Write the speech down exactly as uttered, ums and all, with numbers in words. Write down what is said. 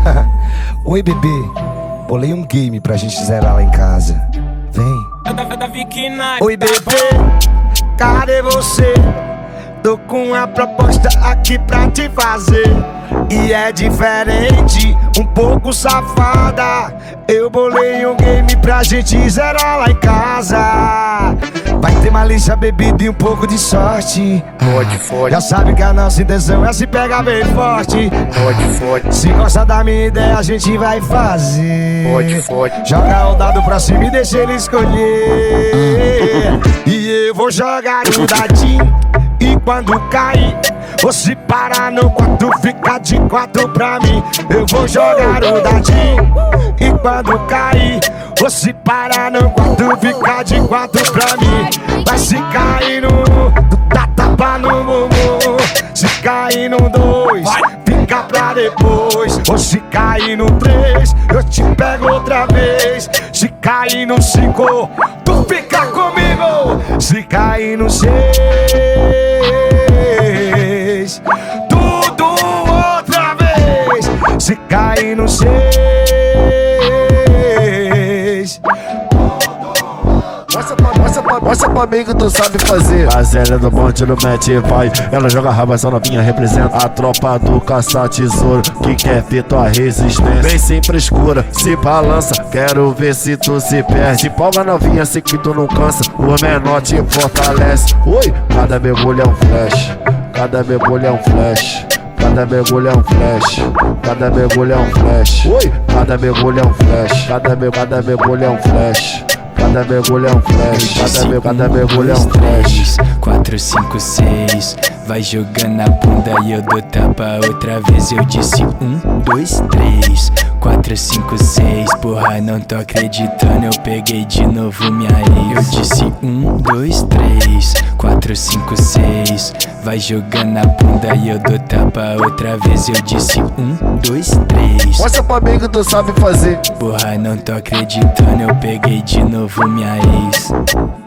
Oi, bebê. Bolei um game pra gente zerar lá em casa. Vem. Oi, bebê. Cadê você? Tô com uma proposta aqui pra te fazer. E é diferente, um pouco safada. Eu bolei um game pra gente zerar lá em casa. Vai ter malícia, bebida e um pouco de sorte. Fode, fode. Já sabe que a nossa intenção é se pegar bem forte. Fode, fode. Se gosta da minha ideia, a gente vai fazer. Fode, fode. Joga o dado pra cima e deixa ele escolher. E eu vou jogar o dadinho. E quando cair, você para no quatro, fica de quatro pra mim. Eu vou jogar o dadinho. E quando cair, você para no quatro, fica de quatro pra mim. Mas se cair no um, tu dá tapa no bumbum. Se cair no dois, fica pra depois. Ou se cair no três, eu te pego outra vez. Se cair no cinco, tu fica comigo. Se cair no seis, tudo outra vez. Se cair no seis, Mostra pra, mostra pra, mostra pra mim que tu sabe fazer. A Zélia do bonde no match vai. Ela joga raba, essa novinha representa a tropa do caça-tesouro que quer ver tua resistência. Vem sem frescura, se balança, quero ver se tu se perde. Se empolga novinha, sei que tu não cansa, o menor te fortalece. Oi, cada mergulho é um flash, cada mergulho é um flash. Cada mergulho é um flash, cada mergulho é um flash. Oi, cada mergulho é um flash, cada, me, cada mergulho é um flash. Cada mergulho é um flash, cada, me, cada mergulho é um flash. quatro, cinco, seis, vai jogando a bunda e eu dou tapa outra vez. Eu disse um, dois, três, quatro, cinco, seis. Porra, não tô acreditando, eu peguei de novo minha ex. Eu disse um, dois, três, quatro, cinco, seis, vai jogando a bunda e eu dou tapa outra vez. Eu disse um, dois, três. Mostra pra mim que tu sabe fazer. Porra, não tô acreditando, eu peguei de novo minha ex.